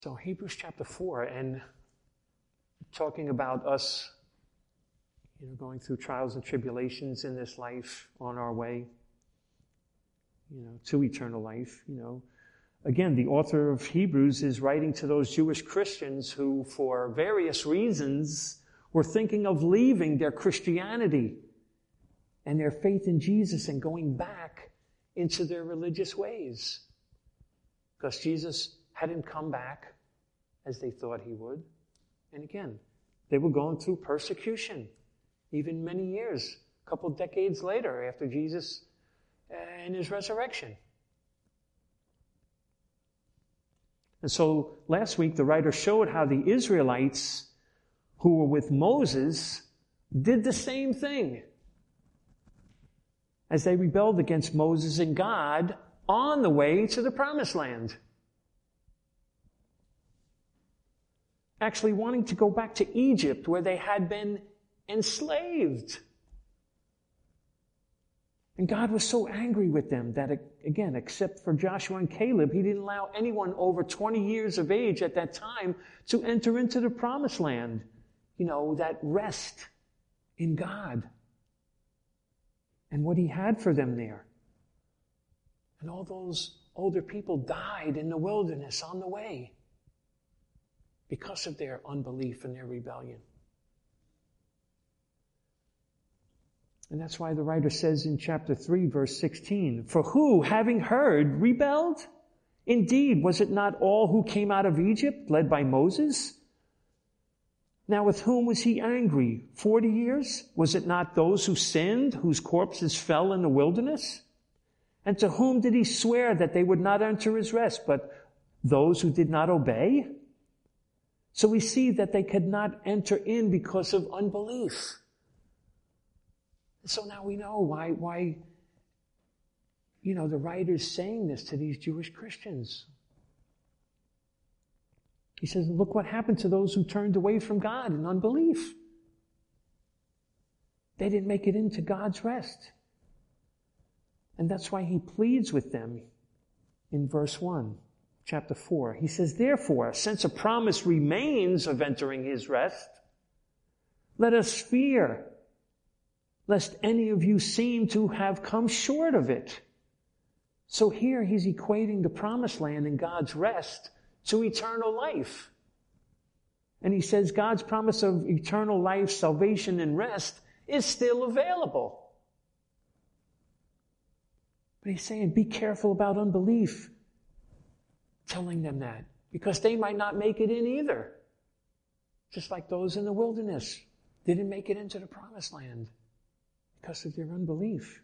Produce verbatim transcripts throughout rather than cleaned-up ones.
So Hebrews chapter four, and talking about us, you know, going through trials and tribulations in this life on our way, you know, to eternal life, you know. Again, the author of Hebrews is writing to those Jewish Christians who, for various reasons, were thinking of leaving their Christianity and their faith in Jesus and going back into their religious ways. Because Jesus hadn't come back as they thought he would. And again, they were going through persecution, even many years, a couple decades later after Jesus and his resurrection. And so last week the writer showed how the Israelites who were with Moses did the same thing as they rebelled against Moses and God on the way to the promised land. Actually wanting to go back to Egypt where they had been enslaved. And God was so angry with them that, again, except for Joshua and Caleb, he didn't allow anyone over twenty years of age at that time to enter into the promised land. You know, that rest in God and what he had for them there. And all those older people died in the wilderness on the way because of their unbelief and their rebellion. And that's why the writer says in chapter three, verse sixteen, "For who, having heard, rebelled? Indeed, was it not all who came out of Egypt, led by Moses? Now with whom was he angry? Forty years? Was it not those who sinned, whose corpses fell in the wilderness? And to whom did he swear that they would not enter his rest, but those who did not obey?" So we see that they could not enter in because of unbelief. So now we know why, why, you know, the writer's saying this to these Jewish Christians. He says, look what happened to those who turned away from God in unbelief. They didn't make it into God's rest. And that's why he pleads with them in verse one, chapter four. He says, therefore, since a promise remains of entering his rest, let us fear, lest any of you seem to have come short of it. So here he's equating the promised land and God's rest to eternal life. And he says God's promise of eternal life, salvation, and rest is still available. But he's saying, be careful about unbelief, telling them that, because they might not make it in either. Just like those in the wilderness didn't make it into the promised land because of their unbelief.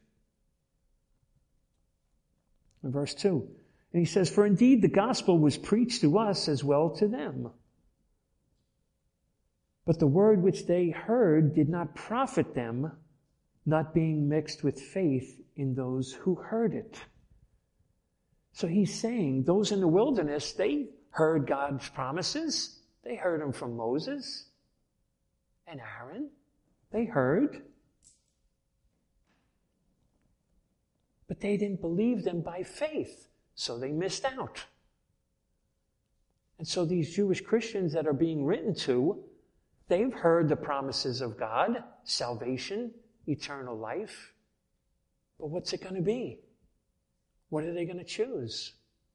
In verse two, and he says, for indeed the gospel was preached to us as well to them. But the word which they heard did not profit them, not being mixed with faith in those who heard it. So he's saying those in the wilderness, they heard God's promises. They heard them from Moses and Aaron. They heard. But they didn't believe them by faith, so they missed out. And so these Jewish Christians that are being written to, they've heard the promises of God, salvation, eternal life. But what's it going to be? What are they going to choose?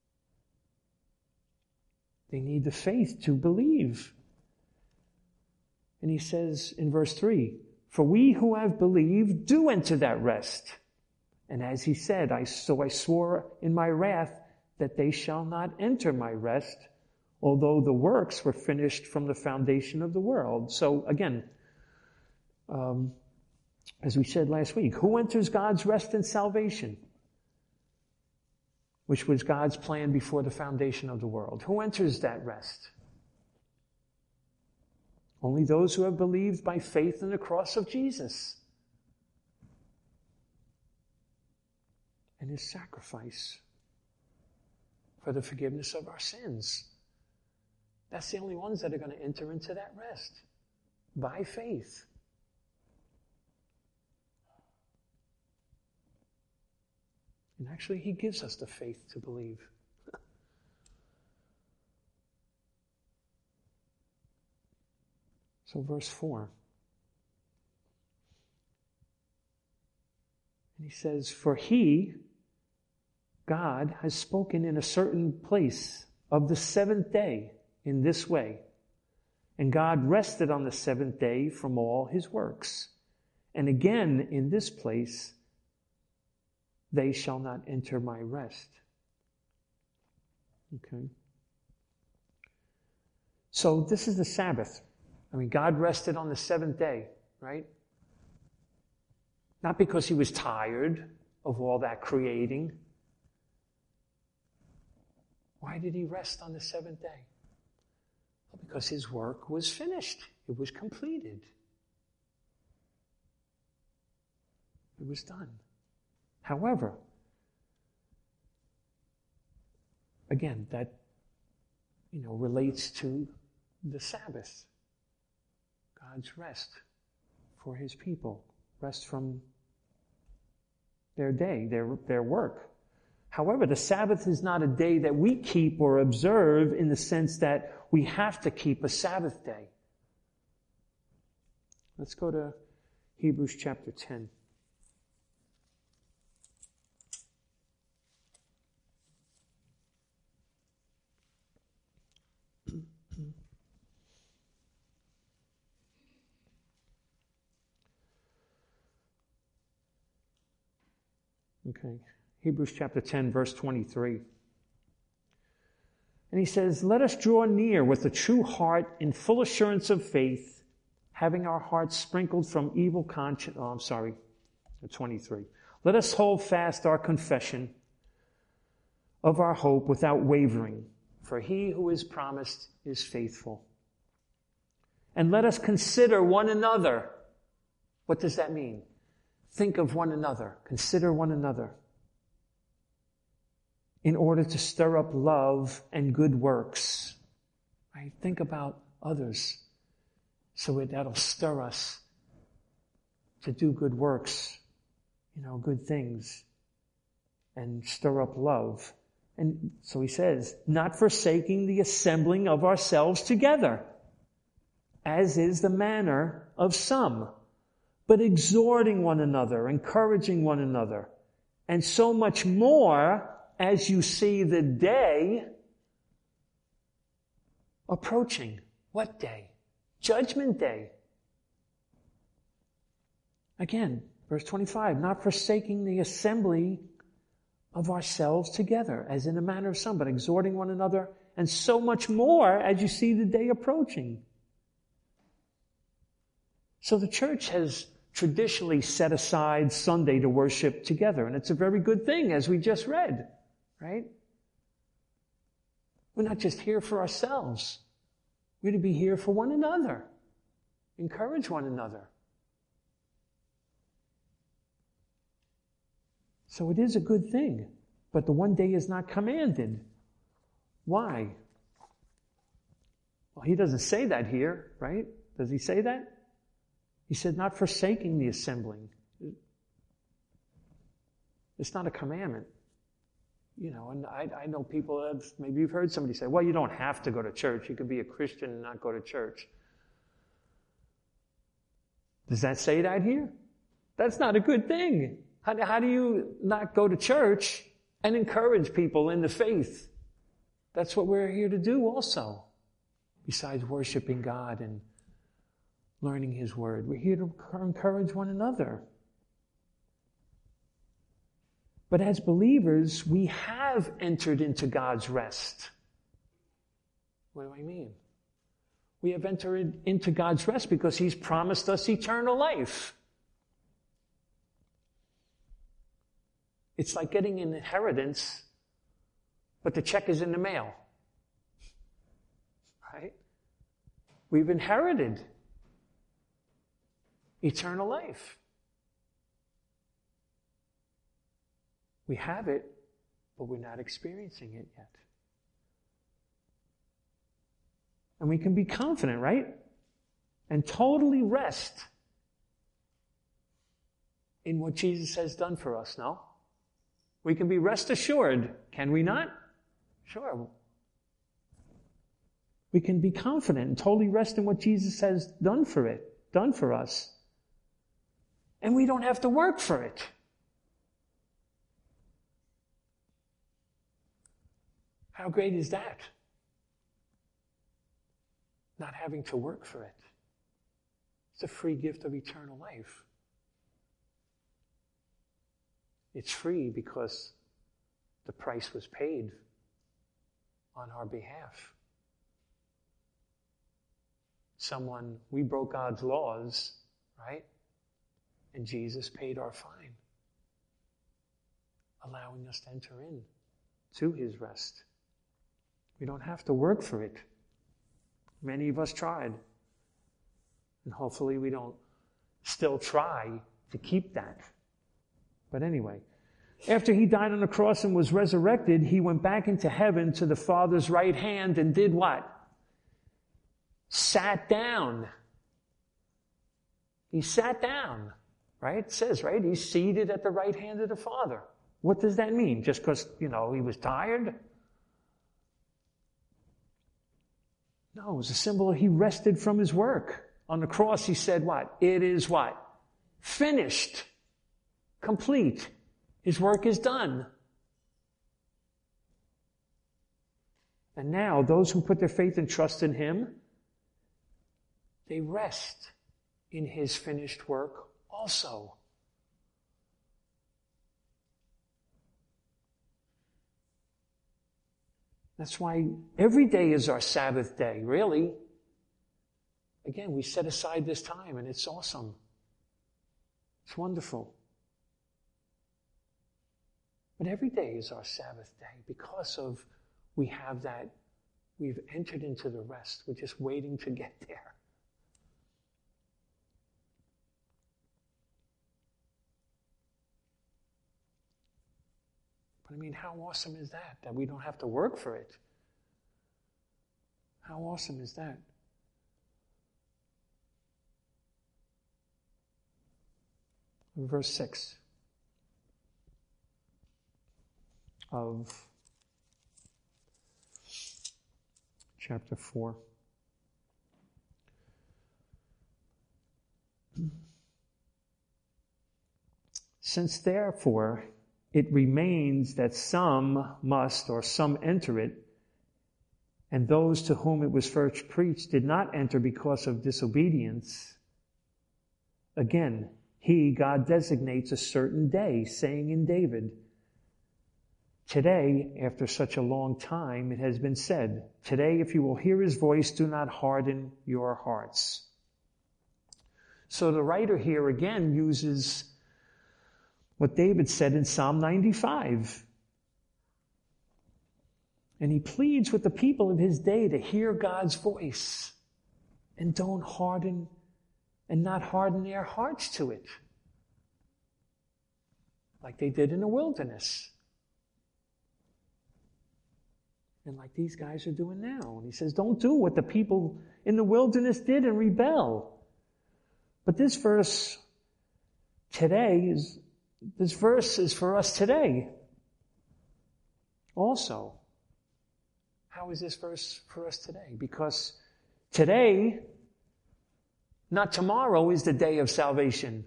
They need the faith to believe. And he says in verse three, for we who have believed do enter that rest. And as he said, I, so I swore in my wrath that they shall not enter my rest, although the works were finished from the foundation of the world. So again, um, as we said last week, who enters God's rest and salvation, which was God's plan before the foundation of the world? Who enters that rest? Only those who have believed by faith in the cross of Jesus and his sacrifice for the forgiveness of our sins. That's the only ones that are going to enter into that rest by faith. And actually, he gives us the faith to believe. So verse four. And he says, for he, God, has spoken in a certain place of the seventh day in this way. And God rested on the seventh day from all his works. And again, in this place, they shall not enter my rest. Okay. So this is the Sabbath. I mean, God rested on the seventh day, right? Not because he was tired of all that creating. Why did he rest on the seventh day? Well, because his work was finished. It was completed. It was done. However, again, that, you know, relates to the Sabbath. God's rest for his people. Rest from their day, their, their work. However, the Sabbath is not a day that we keep or observe in the sense that we have to keep a Sabbath day. Let's go to Hebrews chapter ten. Okay, Hebrews chapter ten, verse twenty-three. And he says, let us draw near with a true heart in full assurance of faith, having our hearts sprinkled from evil conscience. Oh, I'm sorry, twenty-three. Let us hold fast our confession of our hope without wavering, for he who is promised is faithful. And let us consider one another. What does that mean? Think of one another. Consider one another. In order to stir up love and good works. Right? Think about others. So it, that'll stir us to do good works. You know, good things. And stir up love. And so he says, not forsaking the assembling of ourselves together, as is the manner of some, but exhorting one another, encouraging one another, and so much more as you see the day approaching. What day? Judgment Day. Again, verse twenty-five, not forsaking the assembly of ourselves together, as in the manner of some, but exhorting one another, and so much more as you see the day approaching. So the church has traditionally set aside Sunday to worship together, and it's a very good thing, as we just read, right? We're not just here for ourselves. We're to be here for one another. Encourage one another. So it is a good thing, but the one day is not commanded. Why? Well, he doesn't say that here, right? Does he say that? He said, not forsaking the assembling. It's not a commandment. You know, and I, I know people have, maybe you've heard somebody say, well, you don't have to go to church. You can be a Christian and not go to church. Does that say that here? That's not a good thing. How, how do you not go to church and encourage people in the faith? That's what we're here to do also. Besides worshiping God and learning his word, we're here to encourage one another. But as believers, we have entered into God's rest. What do I mean? We have entered into God's rest because he's promised us eternal life. It's like getting an inheritance, but the check is in the mail. Right? We've inherited eternal life. We have it, but we're not experiencing it yet. And we can be confident, right? And totally rest in what Jesus has done for us, no? We can be rest assured, can we not? Sure. We can be confident and totally rest in what Jesus has done for it, done for us. And we don't have to work for it. How great is that? Not having to work for it. It's a free gift of eternal life. It's free because the price was paid on our behalf. Someone, we broke God's laws, right? And Jesus paid our fine, allowing us to enter in to his rest. We don't have to work for it. Many of us tried. And hopefully we don't still try to keep that. But anyway, after he died on the cross and was resurrected, he went back into heaven to the Father's right hand and did what? Sat down. He sat down, right? It says, right? He's seated at the right hand of the Father. What does that mean? Just because, you know, he was tired? No, it was a symbol that he rested from his work. On the cross, he said what? It is what? Finished. Complete. His work is done. And now, those who put their faith and trust in him, they rest in his finished work also. That's why every day is our Sabbath day, really. Again, we set aside this time, and it's awesome. It's wonderful. But every day is our Sabbath day because of we have that, we've entered into the rest. We're just waiting to get there. But I mean, how awesome is that? That we don't have to work for it. How awesome is that? Verse six of chapter four. Since therefore it remains that some must or some enter it, and those to whom it was first preached did not enter because of disobedience, again, he, God, designates a certain day, saying in David, today, after such a long time, it has been said, today, if you will hear his voice, do not harden your hearts. So the writer here again uses what David said in Psalm ninety-five. And he pleads with the people of his day to hear God's voice and don't harden and not harden their hearts to it, like they did in the wilderness. And like these guys are doing now. And he says, don't do what the people in the wilderness did and rebel. But this verse today is, this verse is for us today also. How is this verse for us today? Because today, not tomorrow, is the day of salvation.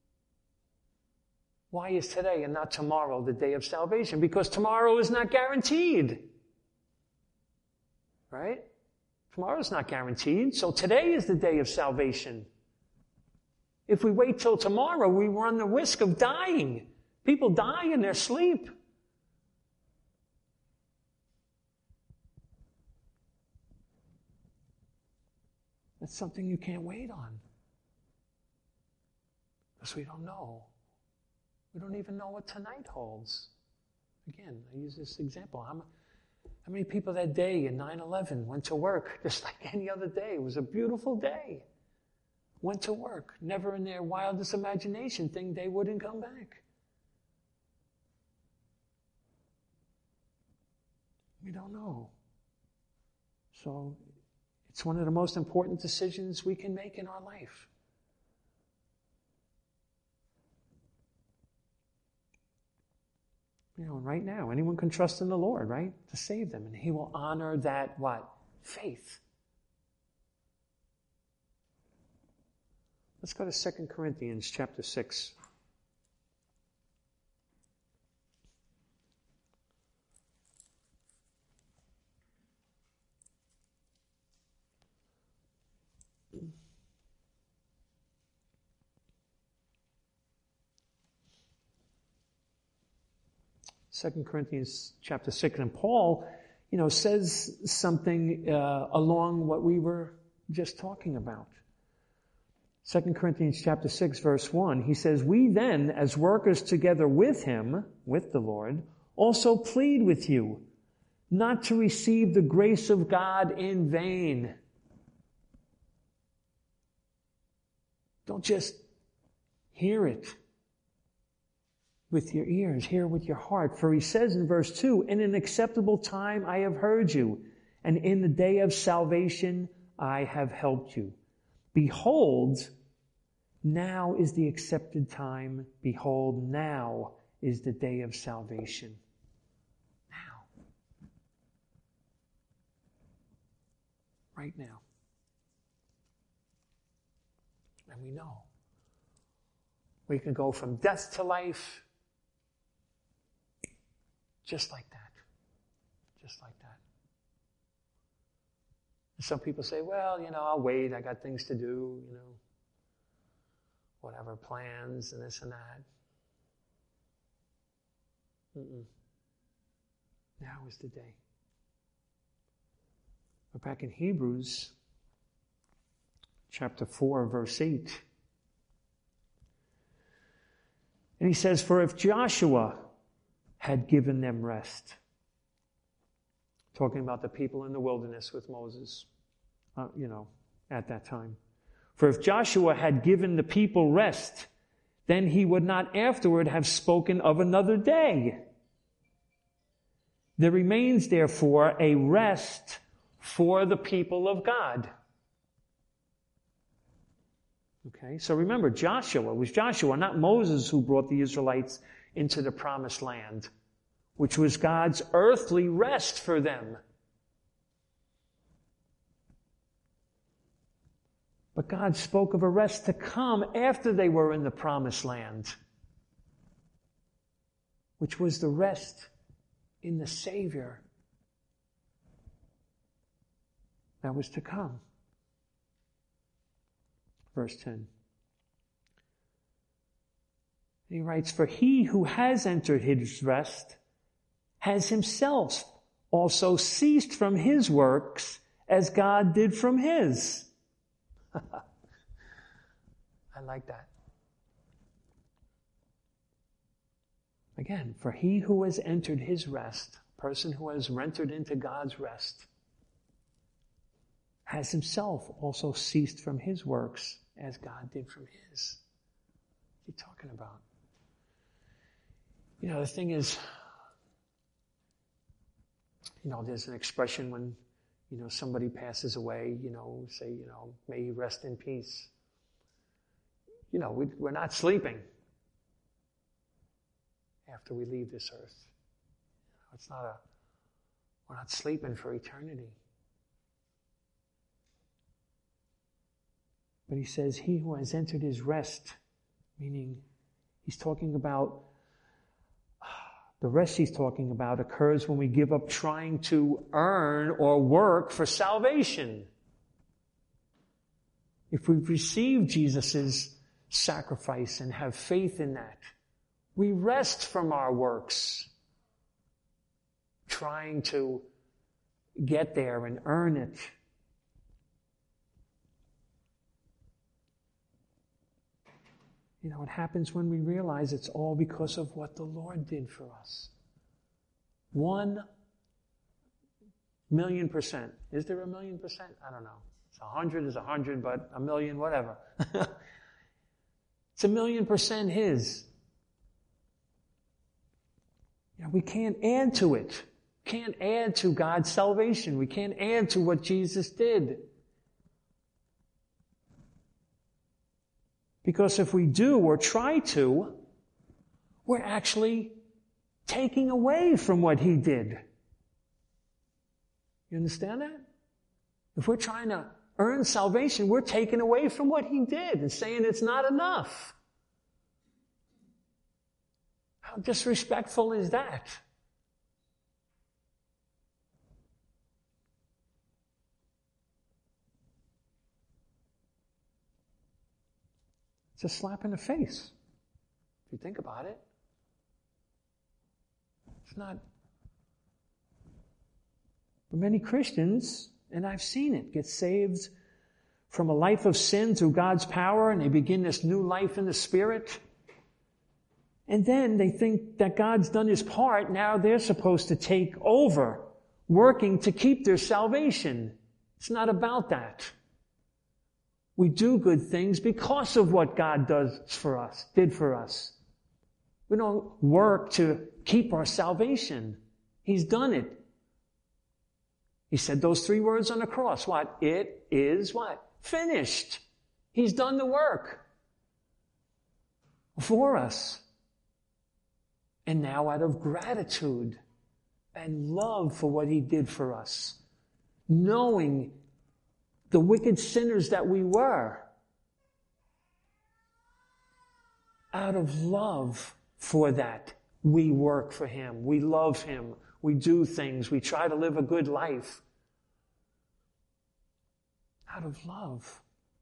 Why is today and not tomorrow the day of salvation? Because tomorrow is not guaranteed. Right? Tomorrow is not guaranteed. So today is the day of salvation. If we wait till tomorrow, we run the risk of dying. People die in their sleep. That's something you can't wait on. Because we don't know. We don't even know what tonight holds. Again, I use this example. How, how many people that day in nine eleven went to work just like any other day? It was a beautiful day. Went to work. Never in their wildest imagination think they wouldn't come back. We don't know. So it's one of the most important decisions we can make in our life. You know, and right now, anyone can trust in the Lord, right? To save them. And he will honor that, what? Faith. Let's go to Second Corinthians chapter six. Second Corinthians chapter six, and Paul, you know, says something uh, along what we were just talking about. Second Corinthians chapter six, verse one, he says, "We then, as workers together with him," with the Lord, "also plead with you, not to receive the grace of God in vain." Don't just hear it with your ears, hear with your heart. For he says in verse two, "In an acceptable time I have heard you, and in the day of salvation I have helped you. Behold, now is the accepted time. Behold, now is the day of salvation." Now. Right now. And we know we can go from death to life just like that. Just like that. And some people say, well, you know, I'll wait. I got things to do, you know, whatever, plans and this and that. Mm-mm. Now is the day. But back in Hebrews chapter four, verse eight, and he says, "For if Joshua had given them rest," talking about the people in the wilderness with Moses, uh, you know, at that time. "For if Joshua had given the people rest, then he would not afterward have spoken of another day. There remains, therefore, a rest for the people of God." Okay, so remember, Joshua, it was Joshua, not Moses, who brought the Israelites into the promised land, which was God's earthly rest for them. But God spoke of a rest to come after they were in the promised land, which was the rest in the Savior that was to come. Verse ten. He writes, "For he who has entered his rest has himself also ceased from his works as God did from his." I like that. Again, for he who has entered his rest, person who has entered into God's rest, has himself also ceased from his works as God did from his. What are you talking about? You know, the thing is, you know, there's an expression when, you know, somebody passes away, you know, say, you know, may he rest in peace. You know, we, we're not sleeping after we leave this earth. You know, it's not a, we're not sleeping for eternity. But he says, he who has entered his rest, meaning he's talking about, the rest he's talking about occurs when we give up trying to earn or work for salvation. If we've received Jesus' sacrifice and have faith in that, we rest from our works, trying to get there and earn it. You know, it happens when we realize it's all because of what the Lord did for us. One million percent. Is there a million percent? I don't know. It's a hundred is a hundred, but a million, whatever. It's a million percent His. You know, we can't add to it. Can't add to God's salvation. We can't add to what Jesus did. Because if we do or try to, we're actually taking away from what He did. You understand that? If we're trying to earn salvation, we're taking away from what he did and saying it's not enough. How disrespectful is that? It's a slap in the face, if you think about it. It's not. But many Christians, and I've seen it, get saved from a life of sin through God's power, and they begin this new life in the Spirit. And then they think that God's done his part. Now they're supposed to take over, working to keep their salvation. It's not about that. We do good things because of what God does for us, did for us. We don't work to keep our salvation. He's done it. He said those three words on the cross. What? It is what? Finished. He's done the work for us. And now out of gratitude and love for what he did for us, knowing the wicked sinners that we were, out of love for that, we work for him. We love him. We do things. We try to live a good life. Out of love.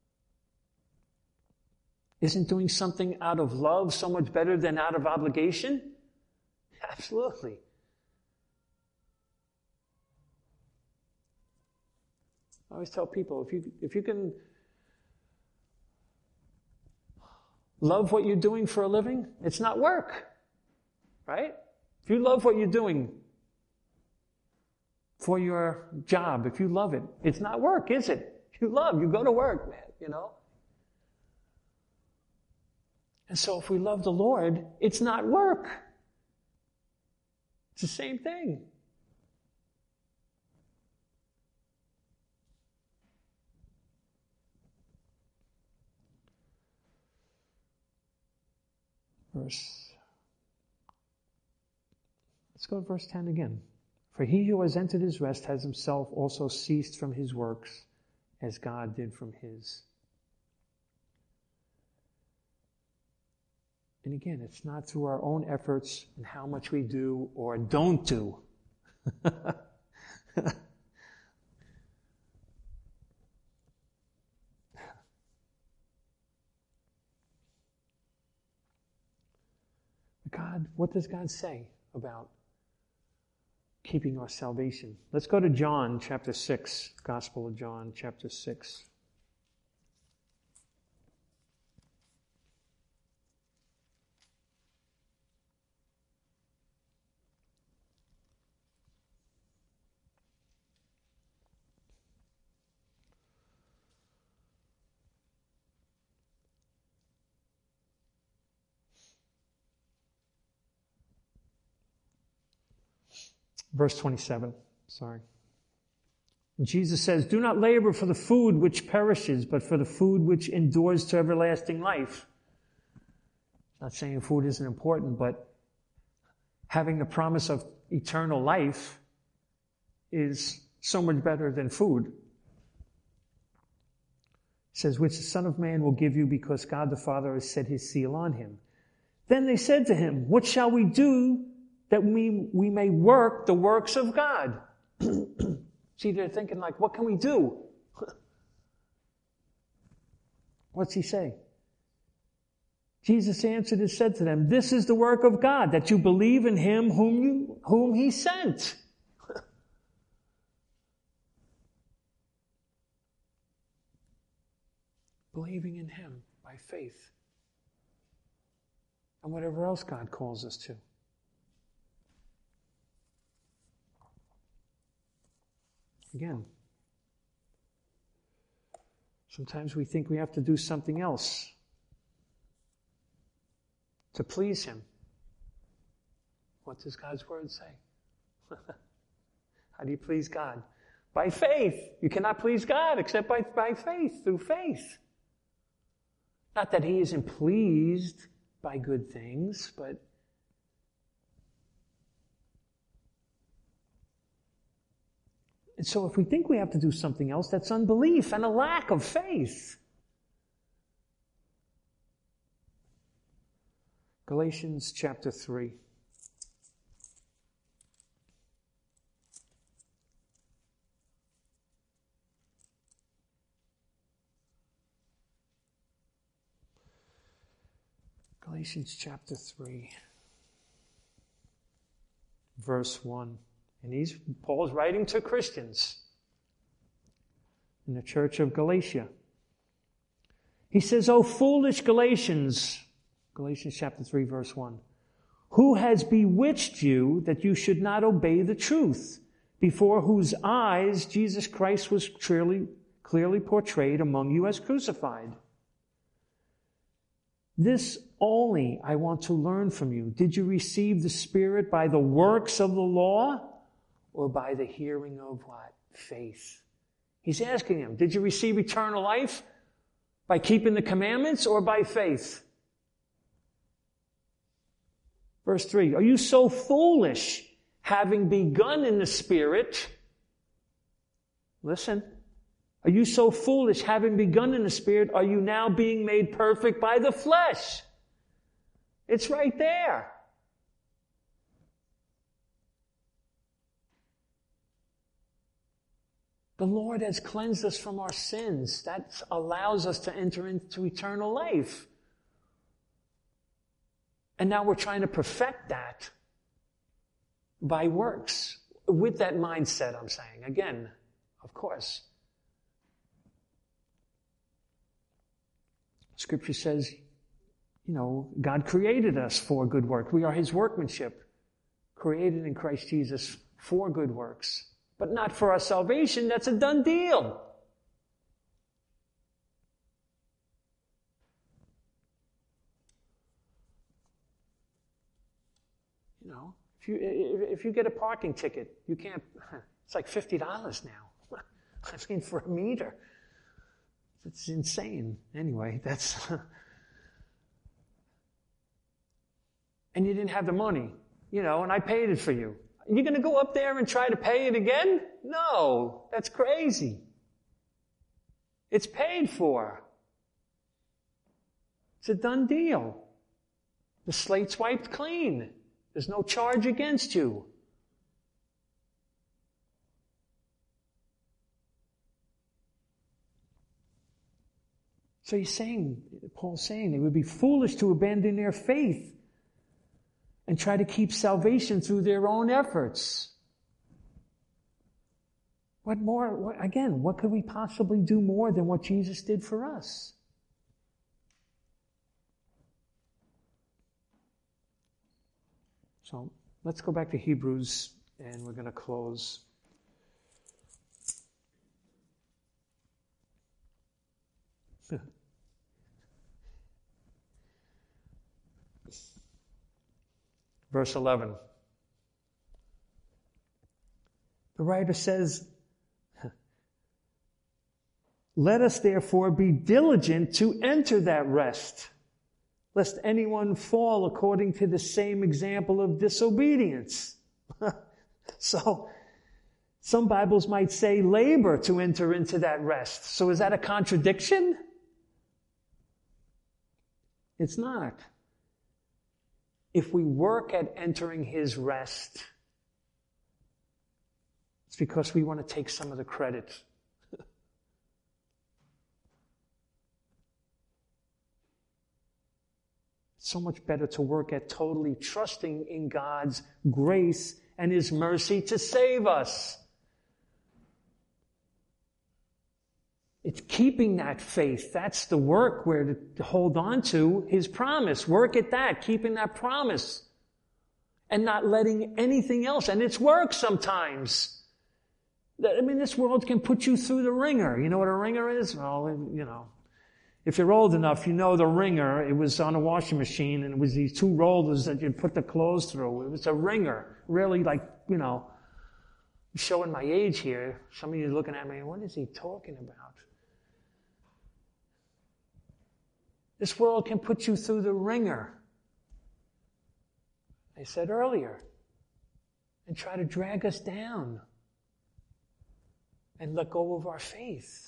Isn't doing something out of love so much better than out of obligation? Absolutely. I always tell people, if you if you can love what you're doing for a living, it's not work. Right? If you love what you're doing for your job, if you love it, it's not work, is it? You love, you go to work, man, you know? And so if we love the Lord, it's not work. It's the same thing. Verse. Let's go to verse ten again. For he who has entered his rest has himself also ceased from his works, as God did from his. And again, it's not through our own efforts and how much we do or don't do. God, what does God say about keeping our salvation? Let's go to John chapter six, Gospel of John chapter six. Verse twenty-seven, sorry. Jesus says, do not labor for the food which perishes, but for the food which endures to everlasting life. Not saying food isn't important, but having the promise of eternal life is so much better than food. He says, which the Son of Man will give you because God the Father has set his seal on him. Then they said to him, what shall we do that we, we may work the works of God? See, they're thinking like, what can we do? What's he say? Jesus answered and said to them, this is the work of God, that you believe in him whom you, whom he sent. Believing in him by faith. And whatever else God calls us to. Again, sometimes we think we have to do something else to please him. What does God's word say? How do you please God? By faith. You cannot please God except by, by faith, through faith. Not that he isn't pleased by good things, but And so if we think we have to do something else, that's unbelief and a lack of faith. Galatians chapter three. Galatians chapter three, verse one. And he's, Paul's writing to Christians in the church of Galatia. He says, "O foolish Galatians," Galatians chapter three, verse one, "who has bewitched you that you should not obey the truth, before whose eyes Jesus Christ was clearly, clearly portrayed among you as crucified? This only I want to learn from you. Did you receive the Spirit by the works of the law or by the hearing of what? Faith." He's asking him, did you receive eternal life by keeping the commandments or by faith? Verse three, "Are you so foolish, having begun in the Spirit?" Listen. "Are you so foolish, having begun in the Spirit, are you now being made perfect by the flesh?" It's right there. The Lord has cleansed us from our sins. That allows us to enter into eternal life. And now we're trying to perfect that by works. With that mindset, I'm saying. Again, of course. Scripture says, you know, God created us for good work. We are His workmanship, created in Christ Jesus for good works. But not for our salvation. That's a done deal. You know, if you if you get a parking ticket, you can't. It's like fifty dollars now. I mean, for a meter, it's insane. Anyway, that's. And you didn't have the money, you know, and I paid it for you. You're going to go up there and try to pay it again? No, that's crazy. It's paid for. It's a done deal. The slate's wiped clean. There's no charge against you. So he's saying, Paul's saying, they would be foolish to abandon their faith and try to keep salvation through their own efforts. What more, what, again, what could we possibly do more than what Jesus did for us? So let's go back to Hebrews, and we're going to close. Verse eleven. The writer says, "Let us therefore be diligent to enter that rest, lest anyone fall according to the same example of disobedience." So, some Bibles might say labor to enter into that rest. So is that a contradiction? It's not. If we work at entering His rest, it's because we want to take some of the credit. It's so much better to work at totally trusting in God's grace and His mercy to save us. It's keeping that faith. That's the work we're to hold on to, His promise. Work at that, keeping that promise. And not letting anything else. And it's work sometimes. I mean, this world can put you through the ringer. You know what a ringer is? Well, you know. If you're old enough, you know the wringer. It was on a washing machine, and it was these two rollers that you'd put the clothes through. It was a wringer. Really, like, you know, I'm showing my age here. Some of you are looking at me, what is he talking about? This world can put you through the ringer, I said earlier, and try to drag us down. and let go of our faith.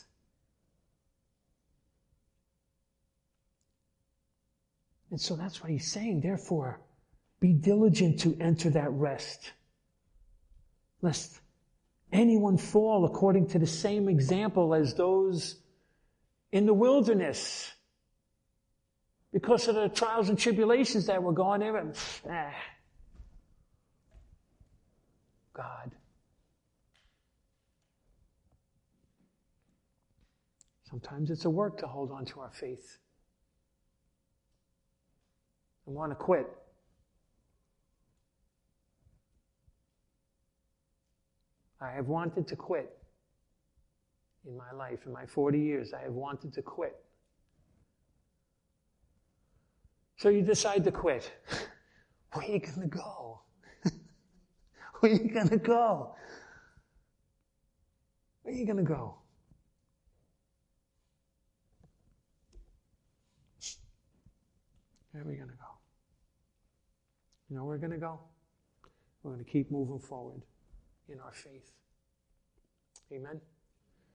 And so that's what he's saying. Therefore, be diligent to enter that rest, lest anyone fall according to the same example as those in the wilderness. Because of the trials and tribulations that were going there, and, ah, God. Sometimes it's a work to hold on to our faith. I want to quit. I have wanted to quit in my life. In my forty years, I have wanted to quit. So you decide to quit. Where are you going to go? Where are you going to go? Where are you going to go? Where are we going to go? You know where we're going to go? We're going to keep moving forward in our faith. Amen?